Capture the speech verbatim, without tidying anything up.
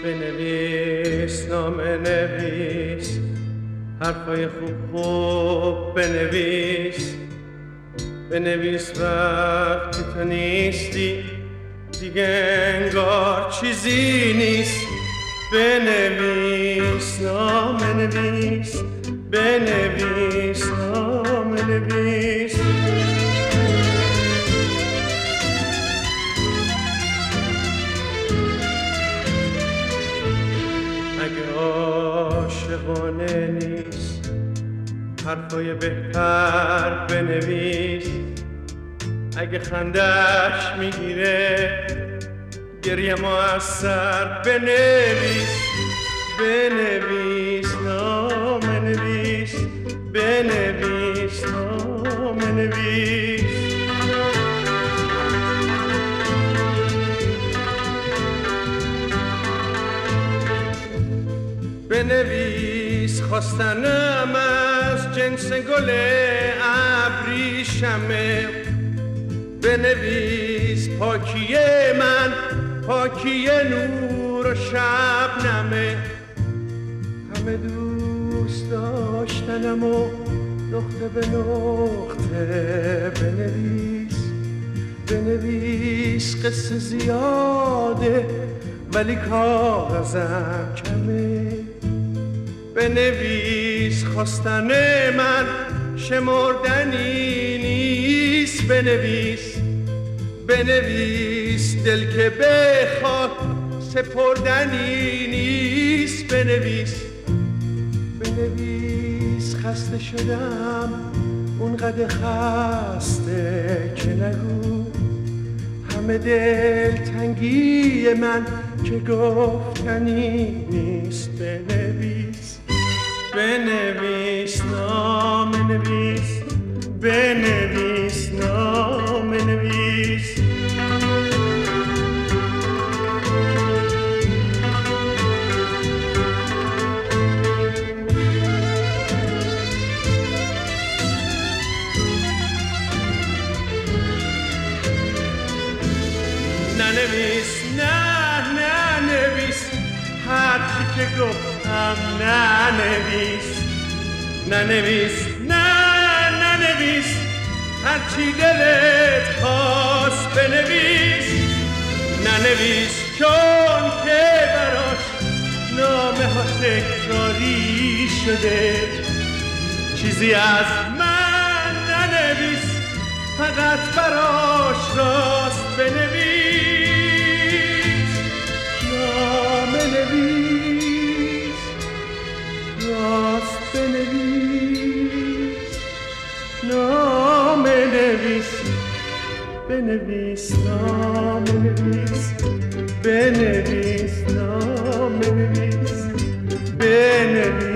بنویس نامه نویس، حرفای خوب خوب بنویس، بنویس وقتی تو نیستی دیگه انگار چیزی نیست. بنویس نامه نویس، بنویس نامه نویس. اگه عاشقانه نیست حرفای بهتر بنویس، اگه خندش میگیره گریه موثر بنویس. بنویس نامه نویس، بنویس نامه نویس. بنویس خواستنم از جنس گل ابریشمه، بنویس پاکی من پاکی نور و شبنمه. همه دوست داشتنم و نقطه به نقطه بنویس. بنویس قصه زیاده ولی کاغذم کمه. بنویس خواستن من شمردنی نیست. بنویس بنویس دل که بخواد سپردنی نیست. بنویس بنویس خسته شدم اونقدر خسته که نگو، همه دل تنگی من که گفتنی نیست. بنویس بنویس نامه نویس، بنویس نامه نویس. ننویس نه ننویس هرچی که گفتم ننویس. ننویس نه ننویس هرچی دلت خواست بنویس. ننویس چون که براش نامه ها تکراری شده، چیزی از من ننویس فقط براش راست بنویس. نامه نویس راست بنویس. نامه نویس بنویس نامه نویس، بنویس نامه نویس، بنویس.